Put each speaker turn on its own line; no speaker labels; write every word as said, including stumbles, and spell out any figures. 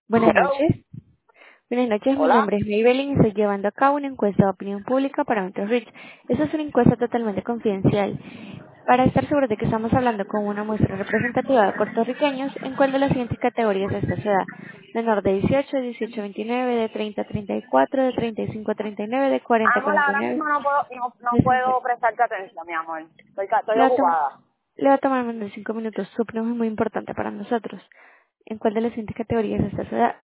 Buenas
Hello.
noches. Buenas noches, mi
Hola.
nombre es Maybelline y estoy llevando a cabo una encuesta de opinión pública para Metro Rich. Esta es una encuesta totalmente confidencial. Para estar seguro de que estamos hablando con una muestra representativa de puertorriqueños, en cuál de las siguientes categorías está su edad: menor de dieciocho, de dieciocho a veintinueve, de treinta a treinta y cuatro, de treinta y cinco a treinta y nueve, de cuarenta a
Amor,
cuarenta y
ahora
nueve,
mismo no puedo, no, no
de
puedo
cincuenta.
prestarte atención, mi amor. Estoy, ca- estoy
Le va a tomar,
ocupada.
le va a tomar menos de cinco minutos. Su opinión es muy importante para nosotros. ¿En cuál de las siguientes categorías está su edad?